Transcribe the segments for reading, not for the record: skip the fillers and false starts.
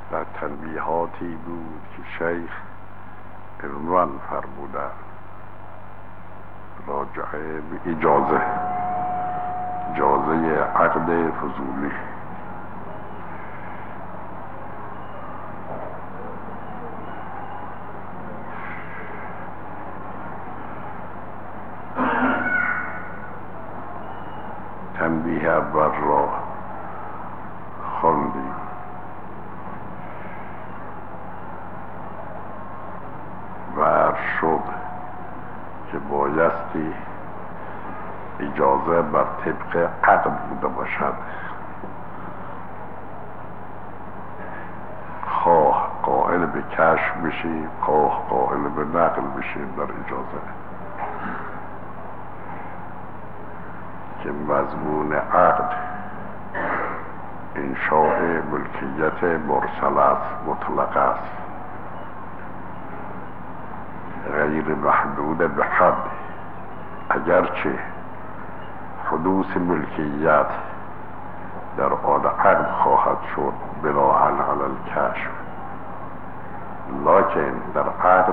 در تنبیهاتی بود که شیخ عنوان فرمودند راجعه به اجازه عقد فضولی. تنبیه اول را خواندیم. و عرض شد که بایستی اجازه بر طبق عقد بوده باشد، خواه قائل به کشف بشیم خواه قائل به نقل بشیم در اجازه، که مضمون عقد انشاء ملکیت مرسل است، مطلق است، غیر محدود به حد، اگرچه حدوث ملکیت در آن عقد خواهد شد بناء علی الکشف، لکن در عقد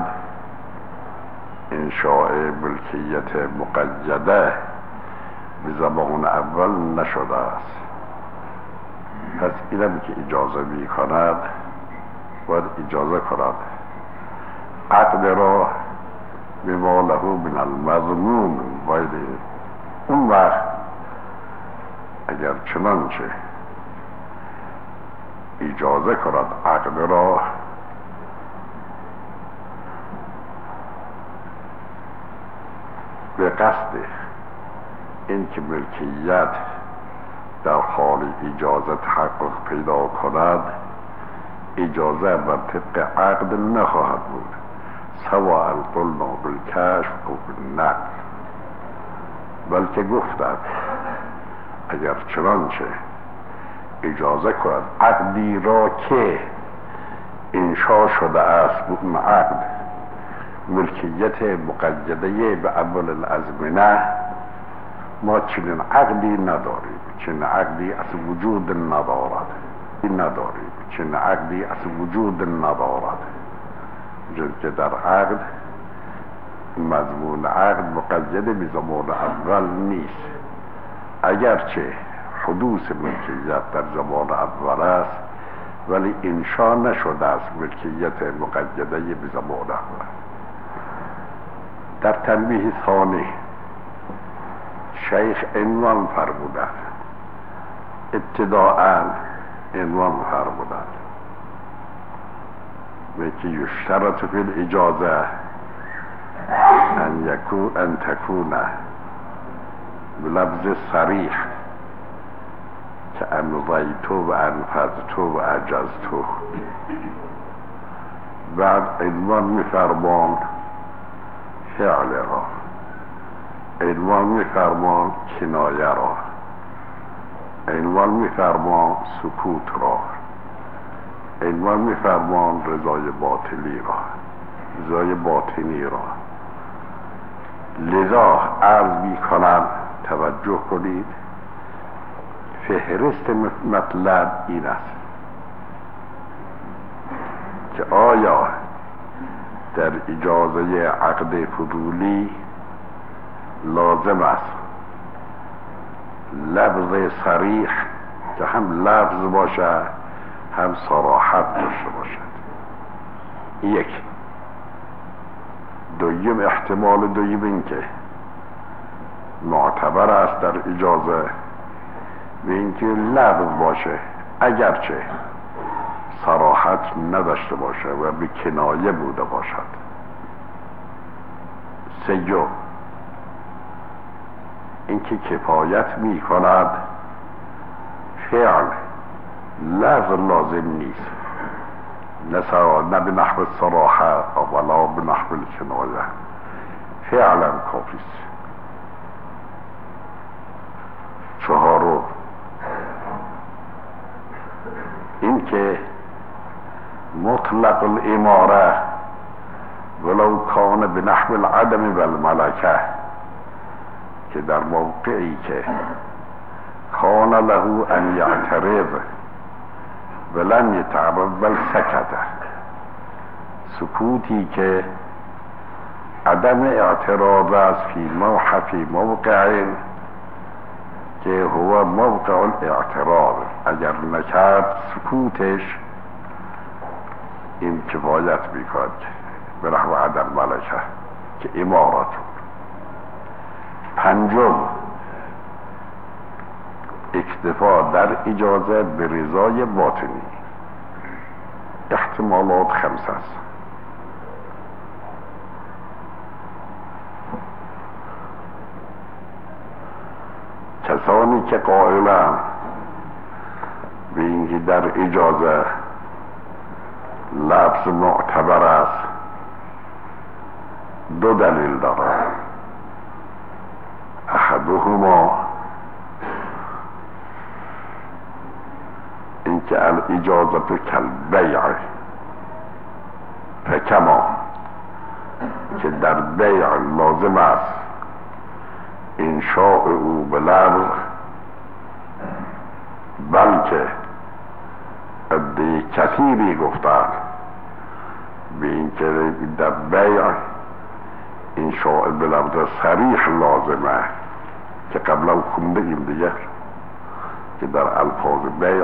انشاء ملکیت مقیده به زمان اول نشده است. پس اینم که اجازه می کند باید اجازه کند عقد را بما له من المضمون، باید اون وقت اگر چنانچه اجازه کند عقد را به قصد این که ملکیت در حال اجازه تحقق پیدا کند، اجازه بر طبق عقد نخواهد بود، سواء قلنا بالکشف او بالنقل، بلکه گفتند اگر چنانچه اجازه کند عقدی را که انشا شده است به اون عقد ملکیت مقیده به اول الازمنه، ما چنین عقدی نداریم، چنین عقدی از وجود ندارد، چنین عقدی از وجود ندارد، چون که در عقد مضمون عقد مقید به زمان اول نیست، اگرچه حدوث ملکیت در زمان اول است ولی انشا نشده است ملکیت مقیده به زمان اول. در تنبیه ثانی شیخ عنوان فرمودند، ابتداءً عنوان فرمودند و که یشترط فی الاجازه ان تکون بلفظ صریح که امضیت و انفذت و اجزت. بعد عنوان می‌فرماند فعل را، عنوان می‌فرماند کنایه را، عنوان می‌فرماند سکوت را، عنوان می‌فرماند رضای باطنی را. لذا عرض می‌کنم توجه کنید، فهرست مطلب این است که آیا در اجازه عقد فضولی لازم است لفظ صریح که هم لفظ باشه هم صراحت داشته باشد؟ یک. دوم احتمال دوم این که معتبر است در اجازه و اینکه لفظ باشه اگرچه صراحت نداشته باشه و به کنایه بوده باشد. سیوم اینکه کفایت می کند فعل، لفظ لازم نیست، نه به نحو صراحت ولا به نحو کنایه، فعلا کافی است. چهارم اینکه مطلق الاماره ولو کان به نحو العدم و الملکه، که در موقعی که کان له ان یعترض ولم یتعرض بل سکت، سکوتی که عدم اعتراض است فی موقع که هو موقع الاعتراض. اگر نکرد سکوتش این کفایت میکند به نحو عدم ملکه که امارتون. پنجم، اکتفا در اجازه به رضای باطنی. احتمالات خمسه است. کسانی که قائلند به اینکه در اجازه لفظ معتبر است دو دلیل دارند. احدهما اینکه الاجازت کالبیع، فکما که در بیع لازم است انشاء او به لفظ، بلکه عده کثیری گفتند به اینکه در بیع انشاء به لفظ صریح لازمه که قبلا خونده ایم دیگر که در الفاظ بیع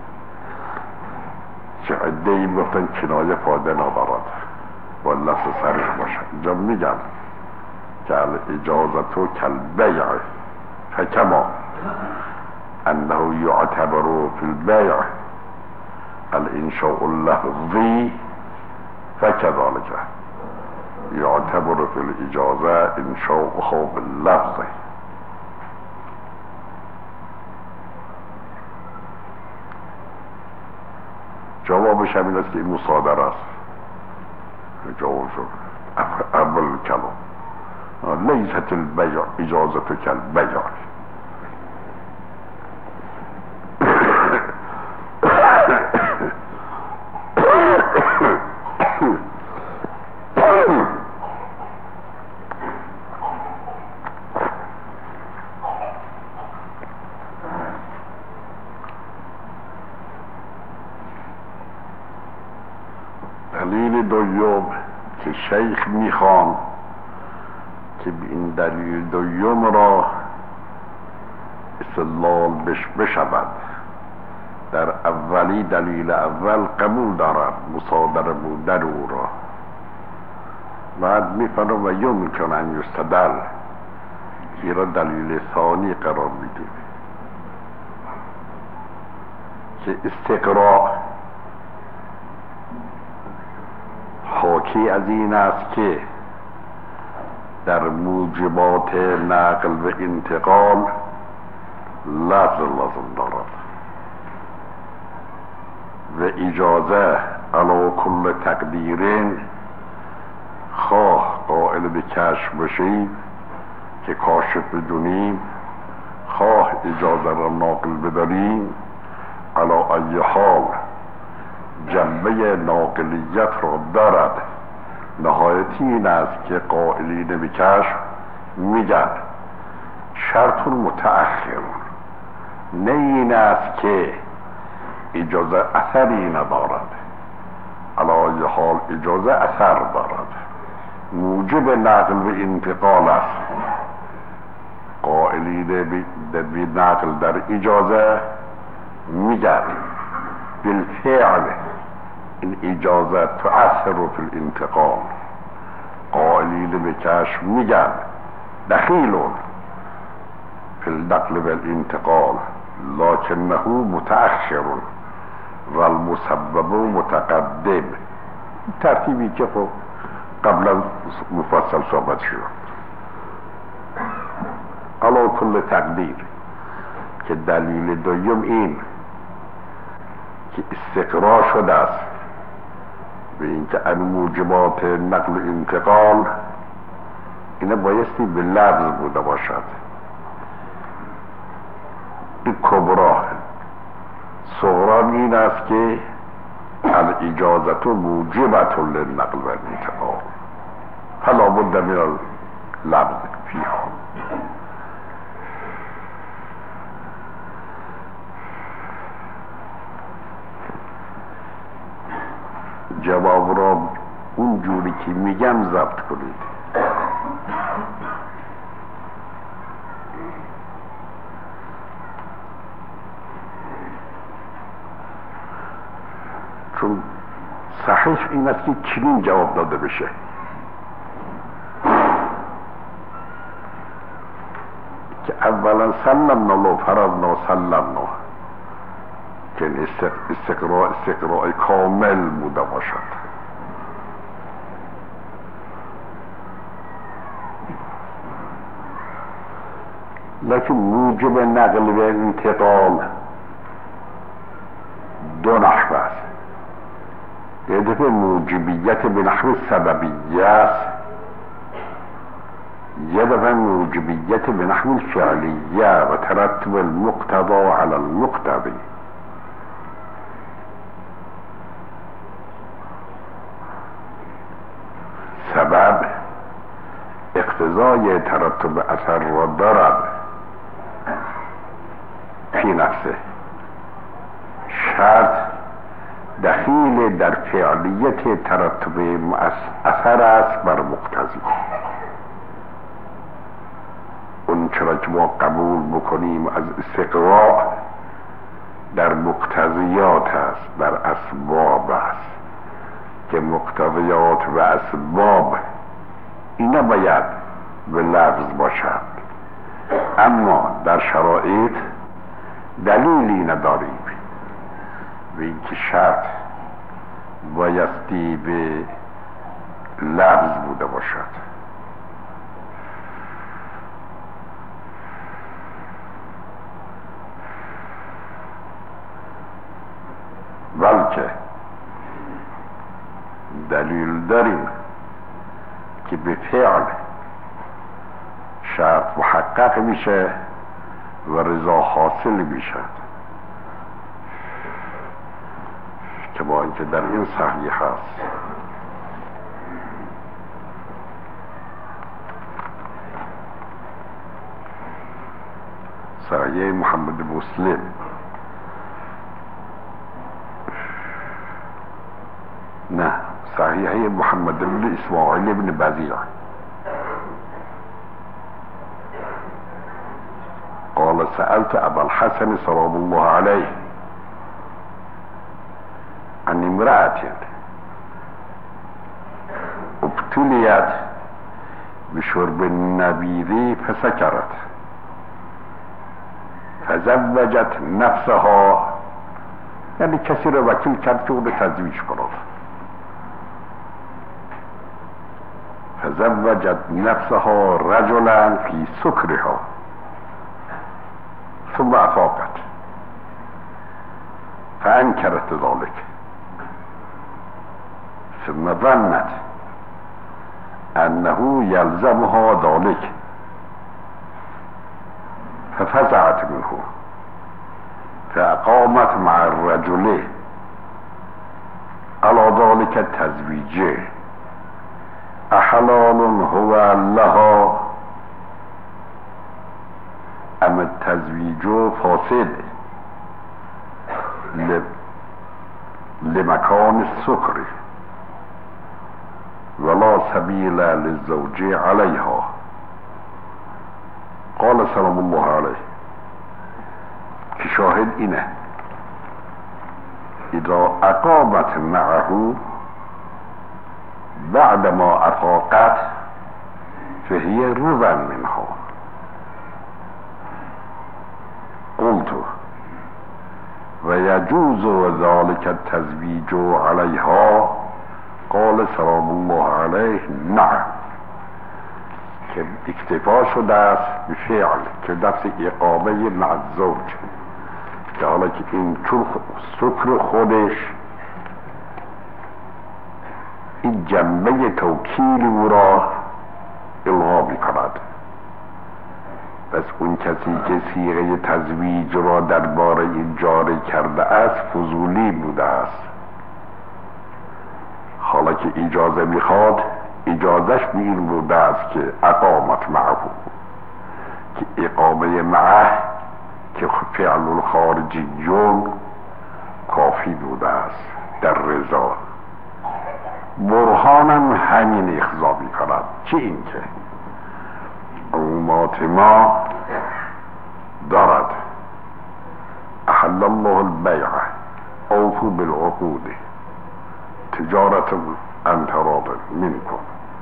که عده ای گفتن کنایه فایده ندارد با لفظ صریح باشه. اینجا میگم که الاجازت کالبیع فکما انه یعتبر فی البیع الانشاء اللفظی فکذلک یعتبر فی الاجازه انشاء باللفظ. جوابش همین است که این مصادره است. جواب شد اول کلام لیست البیع اجازت کالبیع. دلیل دوم که شیخ میخوان که به این دلیل دوم را استدلال بشود، در اولی دلیل اول قبول دارد مصادره بودن او را، بعد میفرم و یمکن ان یستدل که را دلیل ثانی قرار میدیم که استقراء حاکی از این است که در موجبات نقل و انتقال لفظ لازم دارد و اجازه علی کل تقدیرین، خواه قائل به کشف باشیم که کاشف بدونیم، خواه اجازه را ناقل بداریم، علی ای حال جنبه ناقلیت را دارد. نهایتی این است که قائلین به کشف میگن شرط متأخر، نه این است که اجازه اثری ندارد. علی ای حال اجازه اثر دارد، موجب نقل و انتقال است. قائلین به نقل در اجازه میگن بالفعل این اجازه تؤثر فی الانتقال. قائلین به کشف میگن دخیلون فی النقل و الانتقال لکنه متأخر و المسبب متقدم. ترتیبی که قبلا مفصل صحبت شد. علی کل تقدیر که دلیل دوم این که استقرا شده است به اینکه ان موجبات نقل و انتقال اینه بایستی به لفظ بوده باشد. این کبرا صغرا این است که الاجازت موجبت للنقل و الانتقال فلا بد من اللفظ فیها. جواب را اون جوری که میگم ضبط کنید. چون صحیح این است که چنین جواب داده بشه: که اولا سلمنا و فرضنا سلمنا، که این استقراء کامل بوده باشد. لیکن موجب نقل و انتقال دو نحو است. یه دفعه موجبیت به نحو سببیه است، یه دفعه موجبیت به نحو الفعلیه و ترتب المقتضى على المقتضی. سبب اقتضای ترتب اثر را دارد فی نفسه، شرط دخیل در فعلیت ترتب اثر است بر مقتضی. اون چرا که ما قبول بکنیم از استقراء در مقتضیات است، در اسباب است، که مقتضیات و اسباب اینا باید به لفظ باشد، اما در شرایط دلیلی نداریم و اینکه شرط بایستی به لفظ بوده باشد. بلکه دلیل داریم که به فعل شرط محقق میشه و رضا حاصل میشد، که با اینکه در این صحیح هست. صحیح محمد مسلم نه، صحیح محمد بن اسماعیل بن بزیع قال سألت ابا الحسن سلام الله عليه عن امرأة ابتليت بشرب النبيذ فسكرت فزوجت نفسها، یعنی کسی رو وکیل کرد که اون تزویج کند. فزوجت نفسها رجلا في سكرها ثم افاقت فانكرت ذلك ثم ظنت انه يلزمها ذلك ففزعت منه فاقامت مع الرجل على ذلك التزويج احلال هو لها ام التزويج فاسد لمكان السكر ولا سبيل للزوج عليها. قال سلام الله عليه که شاهد اینه: اذا اقامت معه بعدما افاقت فهي رضا منها. قلت ويجوز ذلك التزويج عليها؟ قال سلام الله عليه نعم، که اکتفا شده است به فعل که نفس اقامه مع الزوج، که حالا که این چون سکر خودش این جنبه توکیل او را الغا می کند. پس اون کسی که صیغه تزویج را درباره این جاری کرده است فضولی بوده است. حالا که اجازه میخواد، اجازش به این بوده است که اقامت معه، که اقامه معه که فعل الخارجیون کافی بوده است در رضا. جهانم همین اقضا می کند. چه این که عمومات ما دارد احل الله البیع اوفوا بالعقود تجارت عن تراض منکم،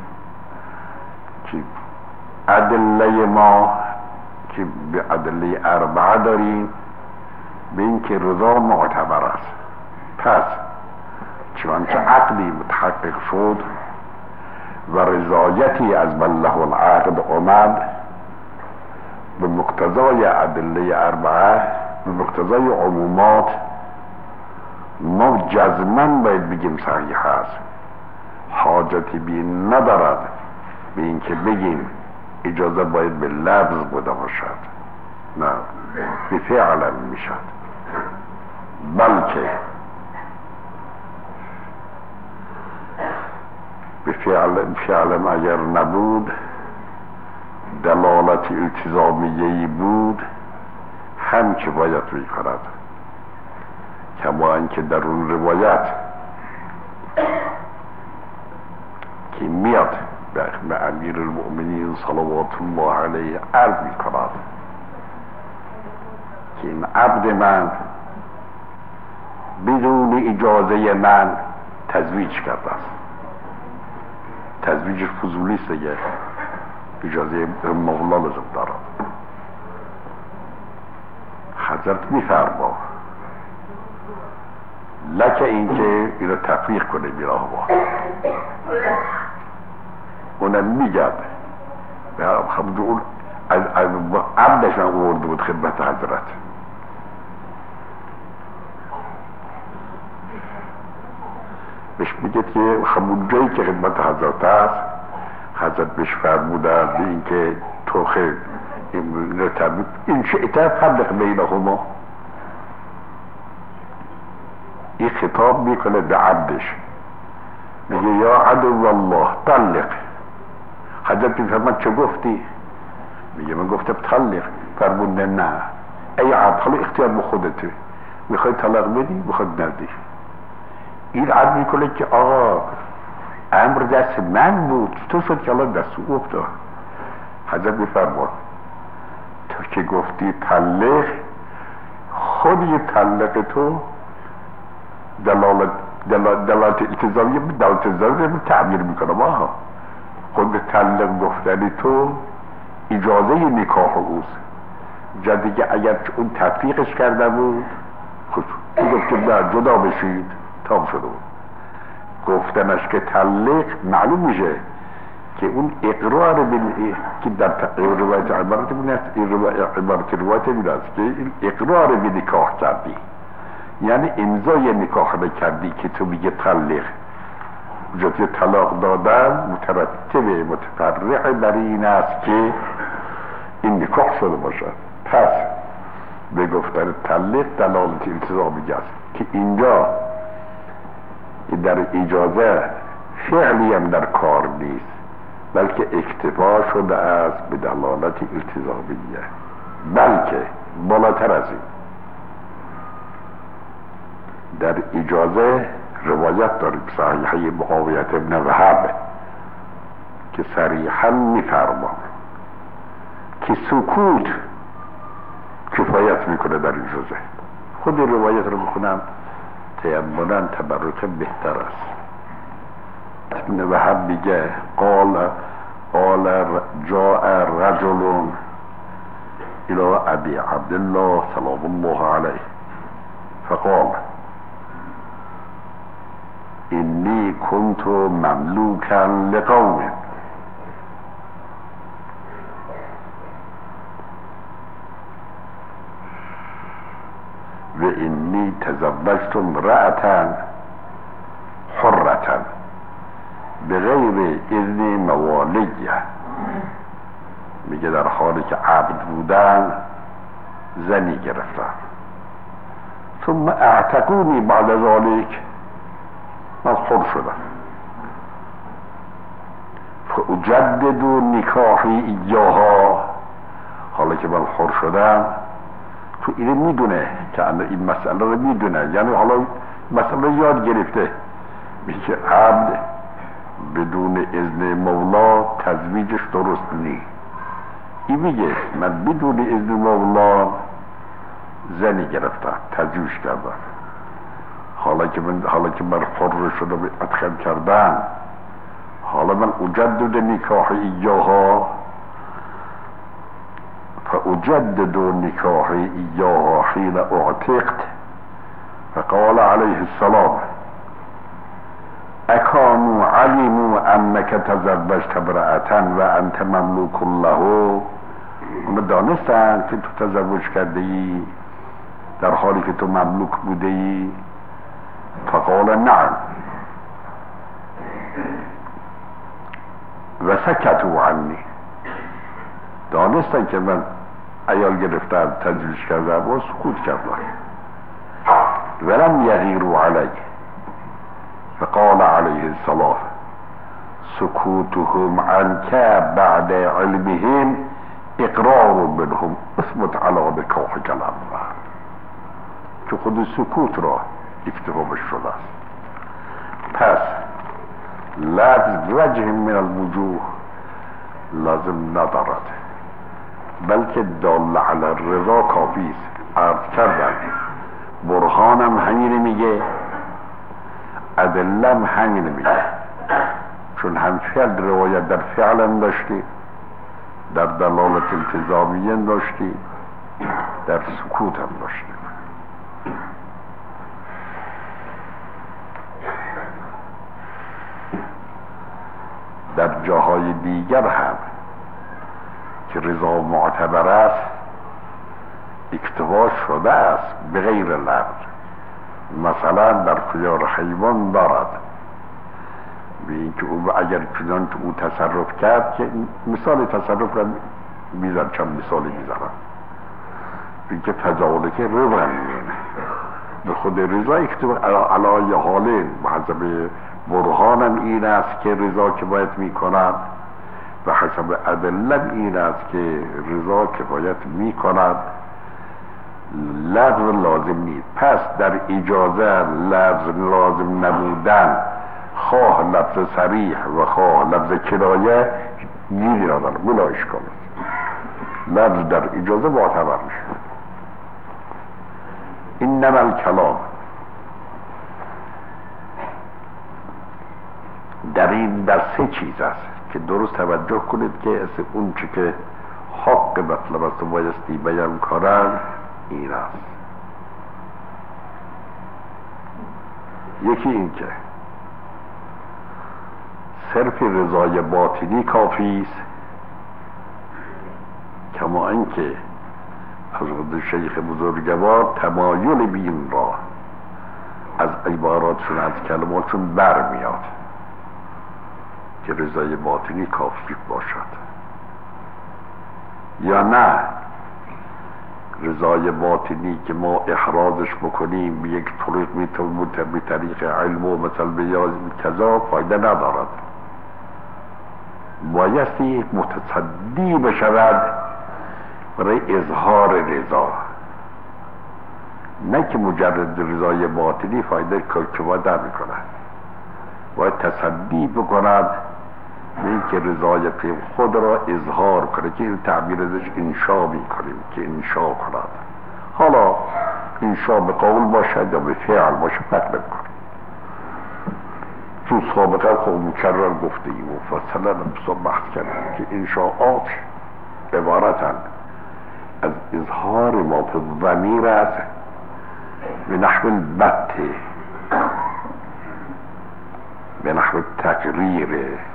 که ادله ما که به ادله اربعه داریم به این که رضا معتبر است. پس چنانچه عقلی متحقق شد و رضایتی از بله العقد آمد، به مقتضای ادله اربعه، به مقتضای عمومات، ما جزماً باید بگیم صحیح است. حاجتی به این ندارد به این که بگیم اجازه باید به لفظ بوده باشد، نه به فعلا میشد، بلکه به فعلا اگر نبود دلالت التزامیه‌ای بود هم که باید میکند، کما اینکه در اون روایت که میاد به امیر المؤمنین صلوات الله علیه عرض میکند که این عبد من بدون اجازه من تزویج کرده است. تزویج فضولی است دیگه، اجازه مولا لازم دارد. حضرت میفرما لکه اینکه اینو تفریق کنه میراه با اونم میگد اون از عبدش هم ورده بود خدمت حضرت. بهش میگه که همون جایی که خدمت حضرت است، حضرت بهش فرمودن به این که تو خیر این شئته فرق بینهما، این خطاب میکنه به عبدش، میگه یا عدو الله طلق. حضرت میفرماد چه گفتی؟ میگه من گفتم طلق. فرمونده نه ای عبد، حالا اختیار به خودته، میخوای طلاق بدی میخواد ندی. این عبد میکنه که آقا امر دست من بود، تو شد که الان دست او افتاد. حضرت میفرماد تو که گفتی طلق، خود یه طلق تو دلالت التزامی به دلالت التزامی تعبیر میکنم. آها خود طلق گفتنی تو اجازه نکاح اوست. جا دیگه اگر اون تفریقش کرده بود خود گفت که نه جدا بشید تام شده بود. گفتنش که طلق معلوم میشه که اون اقرار که در روایت عبارت بینه است، این عبارت روایت بینه است که این اقرار به نکاح کردی، یعنی امضای نکاح نکردی که تو میگه طلق. جاتی طلاق دادن مترتب متفرع بر این است که این نکاح شده باشد. پس به گفتن طلق دلالت التزامی است که اینجا در اجازه فعلی هم در کار نیست، بلکه اکتفا شده است به دلالت التزامیه. بلکه بالاتر از این در اجازه روایت داریم صحیحه معاویت ابن وهب که صریحا میفرما که سکوت کفایت میکنه در اجازه. خود روایت رو میخونم تیمنا تبرک بهتر است. ابن وهب میگه قال جاء رجل الى ابي عبد الله سلام الله عليه فقال انی کنت مملوکا لقوم و انی تزوجت امرأة حرة بغیر اذن موالیه. میگه در حالی که عبد بودن زنی گرفتم، ثم اعتقونی بعد ذلك من حر شدم، فاجدد نکاحی ایاها. حالا که من حر شدم تو اینه میدونه که این مسئله رو میدونه، یعنی حالا مسئله یاد گرفته. میگه عبد بدون اذن مولا تزویجش درست نی. این میگه من بدون اذن مولا زنی گرفتم، تزویج کردم، حالا که من حر شده به ادخل کردم، حالا من اجدد نکاح ایاها فاجدد نکاح ایاها حين اعتقت. فقال عليه السلام اکانوا علموا انک تزوجت امرأة و انت مملوک له. اون دانستن که تو تزوج کرده ای در حالی که تو مملوک بوده ای؟ فقال نعم و سکتوا عنی. دانستن که من عیال گرفتم، تزویج کردم و سکوت کردم. ولم یغیروا علی. فقال علیه السلام سکوتهم عنك بعد علمهم اقرار منهم اثبت علی نکاحک الاول. که خود سکوت را اکتفا شده است. پس لفظ وجه من الوجوه لازم ندارد، بلکه دال علی الرضا کافی است. عرض کردم برهانم همین میگه، ادلم همین میگه، چون هم فعل روایت در فعلم داشتی، در دلالت التزامیه داشتی، در سکوت هم داشتی. در جاهای دیگر هم که رضا معتبر است اکتفا شده است به غیر لفظ. مثلا در خیار حیوان دارد به اینکه او اگر چنان که او تصرف کرد، که مثال تصرف را میزن، چند مثالی میزنم، به اینکه فذالک رضا میمونه به خود رضا اکتفا علای حاله. حسب برهانم این است که رضا که باید میکند و حسب ادلم این است که رضا کفایت میکند، لفظ لازم نیست. پس در اجازه لفظ لازم نبودن، خواه لفظ صریح و خواه لفظ کنایه، گیری ندارم، بلا اشکال است. لفظ در اجازه معتبر میشه. انما الکلام، در سه چیز است که درست توجه کنید که از اون چی که حق مطلب است و بایستی بیان کنند این است. یکی این که صرف رضای باطنی کافی است، کما اینکه حضرت شیخ بزرگوار تمایل بین را از عباراتشون، از کلماتشون برمیاد که رضای باطنی کافی باشد، یا نه رضای باطنی که ما احرازش بکنیم به یک طریق میتونه به طریق علم و مثل بیاز کذا فایده ندارد. بایستی متصدی بشود برای اظهار رضا، نه که مجرد رضای باطنی فایده کفایت نمیکنه، باید تصدی بکند به اینکه رضایت خود را اظهار کنه، که این تعبیر ازش انشا میکنیم که انشا کند. حالا انشا به قول باشد یا به فعل باشه فرق نمیکنه. تو سابقه خود مکرر گفته ایم و فصلا بحث کردیم که انشاءات عبارتن از اظهار ما فی الضمیر است به نحو البت، به نحو تقریر،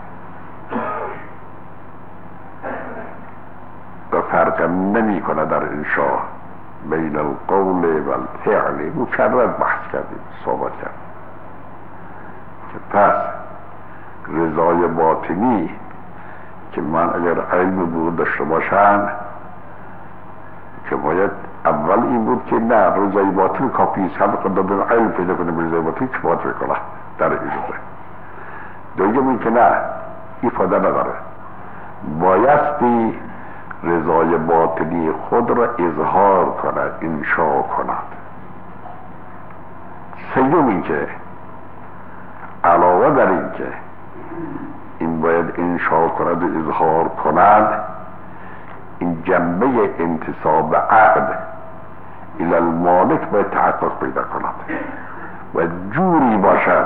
و فرق نمی کنه در انشاء بین القول و الفعل. مکرر بحث کردیم، صحبت کردیم که پس رضای باطنی که من اگر علم بود داشته باشم که باید اول این بود که نه رضای باطنی کافی است، هم قدر علم پیدا کنه به رضای باطنی چه باید بکنه در اجازه. دوم این که نه ایفاده نداره، بایستی رضای باطنی خود را اظهار کند، انشا کند. سوم این که علاوه بر این که این باید انشا کند و اظهار کند. این جنبه انتصاب عقد الی المالک باید تحقق پیدا کند و جوری باشد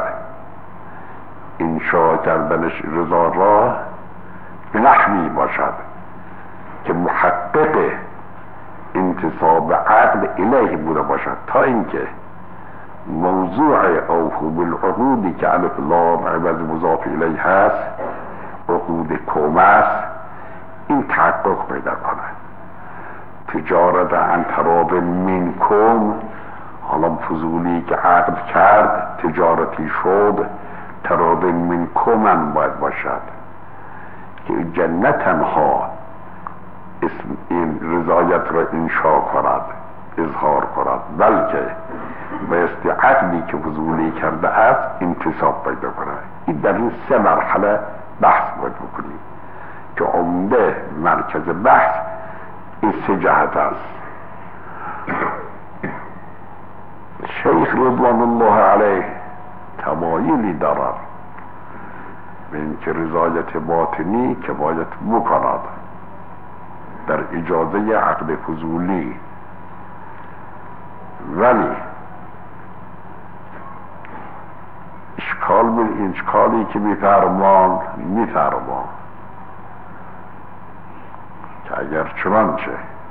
انشا کردنش رضا را به نحوی باشد که محقق انتصاب عقد الیه بوده باشد، تا اینکه موضوع اوفوا بالعقودی که الف لام عوض مضاف الیه هست، عقود کم است، این تحقق پیدا کنه. تجارت عن تراب منکم، حالا فضولی که عقد کرد تجارتی شد، تراب منکم هم باید باشد که جنت تنها اسم این رضایت را انشا کند، اظهار کند، بلکه بایستی عقدی که فضولی کرده است انتصاب پیدا کند. این در این 3 مرحله بحث باید بکنیم که عمده مرکز بحث این 3 جهت است. شیخ رضوان الله علیه تمایلی دارد به اینکه رضایت باطنی که باید بکند در اجازه عقد فضولی، ولی اشکالی که میفرمان که اگر چنانچه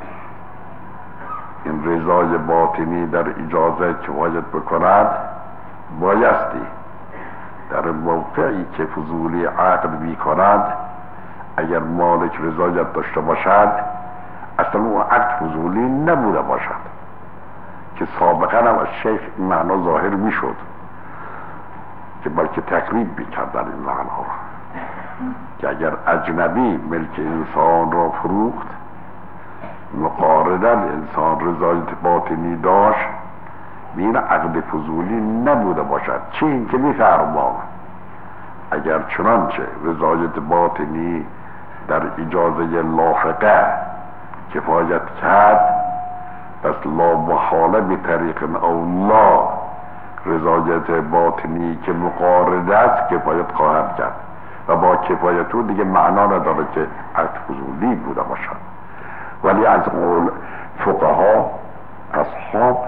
این رضای باطنی در اجازه که باید بکند، بایستی در موقعی که فضولی عقد میکند اگر مالک رضایت داشته باشد اصلا اون عقد فضولی نبوده باشد، که سابقا هم از شیخ این معنا ظاهر میشد که بلکه تقریب میکردن این معنا را، که اگر اجنبی ملک انسان را فروخت مقارناً انسان رضایت باطنی داشت، این عقد فضولی نبوده باشد. چه این که میفرمان اگر چنانچه رضایت باطنی در اجازه لاحقه کفایت کرد، پس لا محاله به طریق اولا رضایت باطنی که مقارن است کفایت خواهد کرد و با کفایت او دیگه معنا نداره که عقد فضولی بوده باشد. ولی از قول فقها اصحاب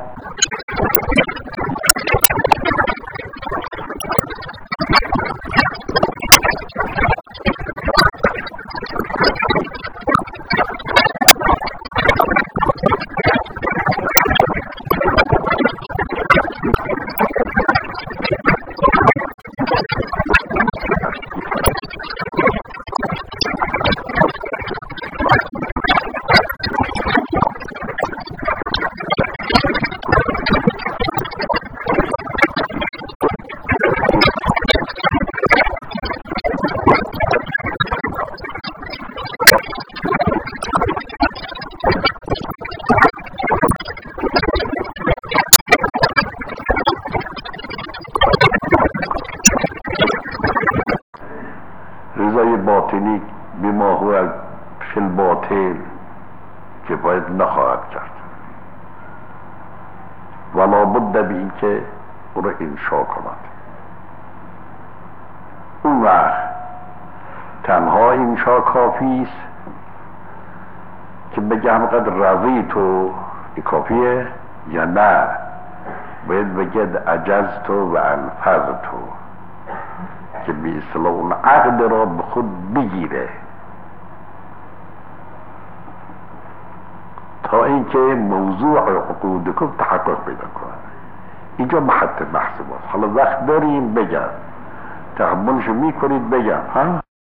باطنی بما هو فی الباطن که باید نخواهد کرد، ولا بد به این که او را انشا کند. اون وقت تنها انشا کافی است که بگم قد رضیتو، این کافیه یا نه باید بگد عجزتو و انفذتو، که به اصطلاح اون عقد را به خود بگیره تا اینکه موضوع عقودکم تحقق پیدا کنه. اینجا محط بحث باست. حالا وقت داریم بگم، تحملشو میکنید بگم ها؟